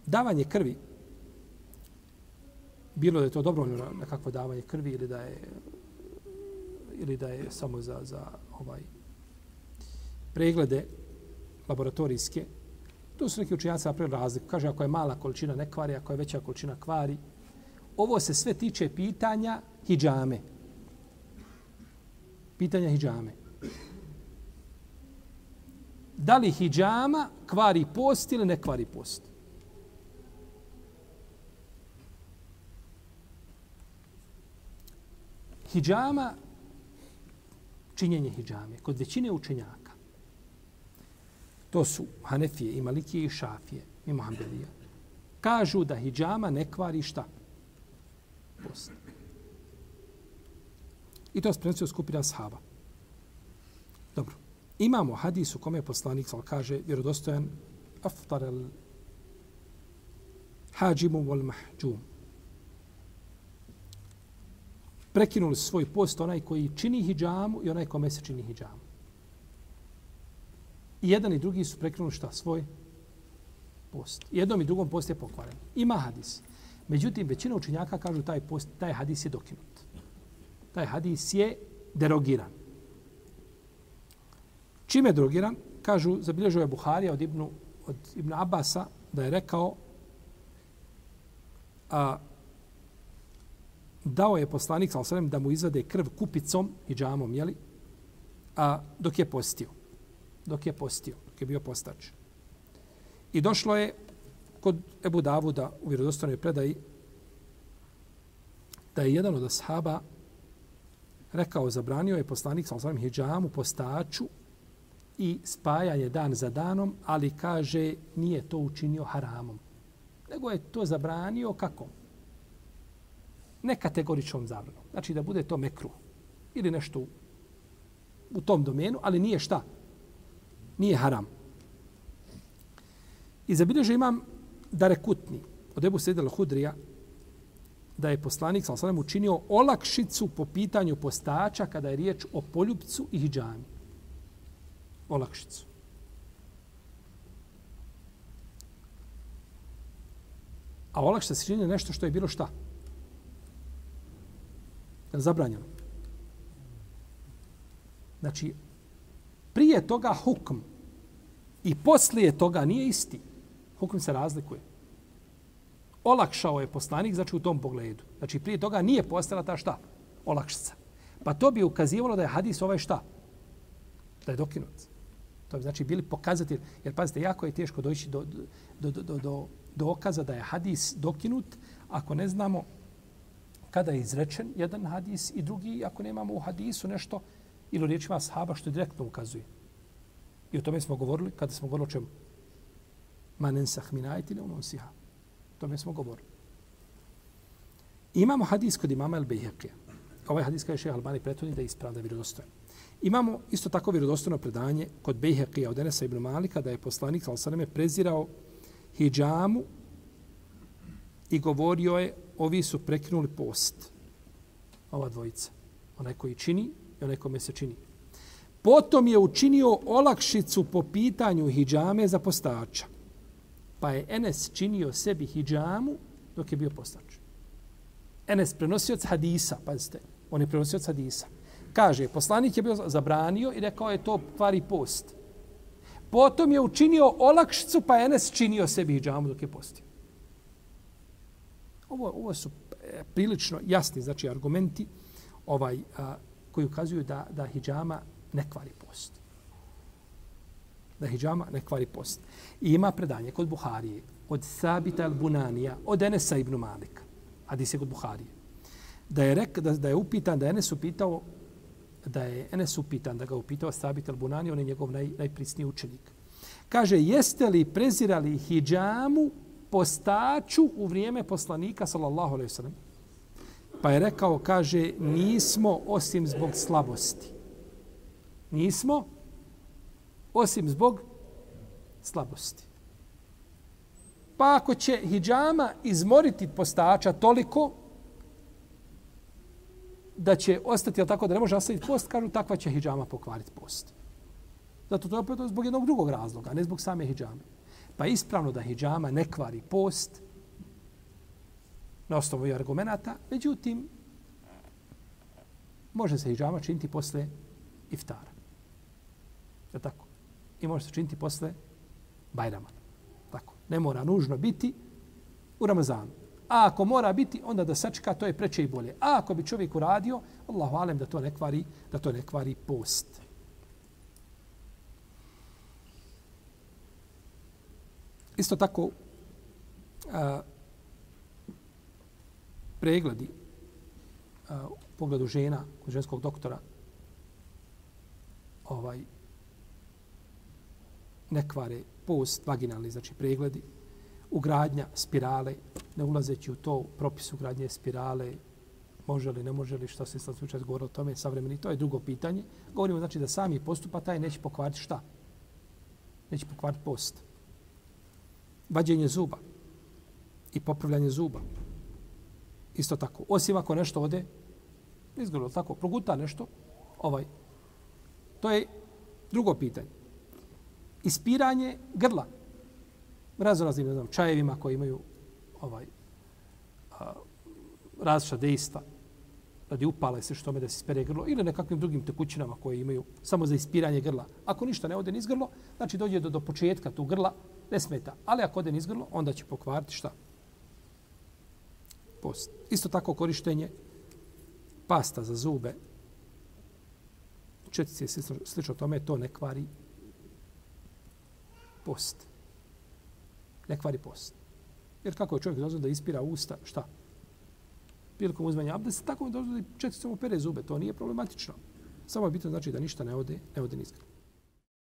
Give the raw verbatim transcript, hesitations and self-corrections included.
davanje krvi, bilo da je to dobrovoljno nekakvo davanje krvi ili da je ili da je samo za, za ovaj preglede laboratorijske, to su neki učenjaci napravili razliku. Kaže, ako je mala količina ne kvari, ako je veća količina kvari. Ovo se sve tiče pitanja hidžame. Pitanja hidžame. Da li hidžama kvari post ili ne kvari post? Hidžama, činjenje hidžame, kod većine učenjaka, to su Hanefije i Malikije i Šafije i Muhamedije, kažu da hidžama ne kvari šta? Post. I to se prenosio skupina ashaba. Dobro. Imamo hadis u kome je poslanik sal kaže vjerodostojan aftar al hađimu wal mahđum. Prekinuli svoj post onaj koji čini hidžamu i onaj kome se čini hidžamu. I jedan i drugi su prekinuli šta? Svoj post. Jednom i drugom post je pokvaren. Ima hadis. Međutim, većina učenjaka kažu taj post, taj hadis je dokinut. Taj hadis je derogiran. Čime je derogiran? Kažu, zabilježio je Buharija od Ibnu, od Ibnu Abasa da je rekao a, dao je poslanik sallallahu alejhi ve sellem da mu izvade krv kupicom i džamom, jeli? A dok je postio. Dok je postio, dok je bio postač. I došlo je kod Ebu Davuda u vjerodostojnoj predaji da je jedan od ashaba rekao, zabranio je poslanik sallallahu alejhi ve sellem hidžamu, postaču i spajanje dan za danom, ali kaže nije to učinio haramom. Nego je to zabranio kako? Nekategoričnom zabranom. Znači da bude to mekruh ili nešto u tom domenu, ali nije šta? Nije haram. I zabilježio imam Darekutni od Ebu Sejda al-Hudrija da je poslanik sallallahu alejhi ve sellem učinio olakšicu po pitanju postača kada je riječ o poljupcu i hidžami. Olakšicu. A olakšica se čini nešto što je bilo šta? Zabranjeno. Znači, prije toga hukm i poslije toga nije isti. Hukm se razlikuje. Olakšao je poslanik, znači u tom pogledu. Znači, prije toga nije postala ta šta? Olakšica. Pa to bi ukazivalo da je hadis ovaj šta? Da je dokinut. To bi znači bili pokazatelji. Jer pazite, jako je teško doći do, do, do, do, do dokaza da je hadis dokinut ako ne znamo kada je izrečen jedan hadis i drugi, ako nemamo u hadisu nešto ili u riječima ashaba što direktno ukazuje. I o tome smo govorili kada smo govorili o čemu? Manensah minajti ne unosiha. O tome smo govorili. Imamo hadis kod imama El-Bejhekija. Ovaj hadis kaže šejh Albani prethodni da je ispravan, da je vjerodostojan. Imamo isto tako vjerodostojno predanje kod Bejhekija od Enesa ibn Malika da je poslanik sallallahu alejhi ve sellem prezirao hidžamu i govorio je ovi su prekinuli post. Ova dvojica. Onaj koji čini i onaj kome se čini. Potom je učinio olakšicu po pitanju hidžame za postača. Pa je Enes činio sebi hidžamu dok je bio postač. Enes prenosioc hadisa, pazite, on je prenosioc hadisa. Kaže, poslanik je bio zabranio i rekao je to kvari post. Potom je učinio olakšicu, pa je Enes činio sebi hidžamu dok je postio. Ovo, ovo su prilično jasni, znači, argumenti ovaj, a, koji ukazuju da, da hidžama ne kvari post. Da hidžama ne kvari post. I ima predanje kod Buharije, od Sabita al-Bunanija, od Enesa ibn Malika. Hadis je kod Buharije. Da je, rek, da, da je upitan, da je Enes upitao, da je Enes upitan, da ga upitao Sabit al-Bunani, on je njegov naj, najprisniji učenik. Kaže, jeste li prezirali hidžamu postaču u vrijeme poslanika, sallallahu alejhi ve sellem? Pa je rekao, kaže, nismo osim zbog slabosti. Nismo osim zbog slabosti. Pa ako će hidžama izmoriti postača toliko da će ostati, ali tako da ne može nastaviti post, kažu takva će hidžama pokvariti post. Zato to je opet zbog jednog drugog razloga, ne zbog same hidžame. Pa je ispravno da hidžama ne kvari post na osnovu ovih argumenata, međutim, može se hidžama činiti posle iftara. Je tako? I može se činiti posle Bajrama. Tako. Ne mora nužno biti u Ramazanu. A ako mora biti, onda da sačeka, to je preče i bolje. A ako bi čovjek uradio, Allahu alem da to ne kvari, da to ne kvari post. Isto tako, a, pregledi a, u pogledu žena, kod ženskog doktora, ovaj, ne kvare post, vaginalni, znači pregledi, ugradnja spirale, ne ulazeći u to propis ugradnje spirale, može li, ne može li, što se sad slučaj govori o tome, savremeni, to je drugo pitanje. Govorimo znači da sami postupa taj neće pokvariti šta? Neće pokvariti post. Vađenje zuba i popravljanje zuba. Isto tako. Osim ako nešto ode, izgleda tako, proguta nešto, ovaj, to je drugo pitanje. Ispiranje grla. Raznoraznim, ne znam, čajevima koji imaju ovaj, a, različita dejstva radi upala i sve što me da se ispere grlo ili nekakvim drugim tekućinama koje imaju samo za ispiranje grla. Ako ništa ne ode niz grlo, znači dođe do, do početka tu grla, ne smeta. Ali ako ode niz grlo, onda će pokvariti šta? Post. Isto tako korištenje pasta za zube, četice i slično, slično tome, to ne kvari post. Ne kvari post. Jer kako je čovjek dozvolio da ispira usta, šta? Prilikom uzmanja abdesta, tako je dozvolio da četicom opere zube. To nije problematično. Samo je bitno znači da ništa ne ode, ne ode niz grlo.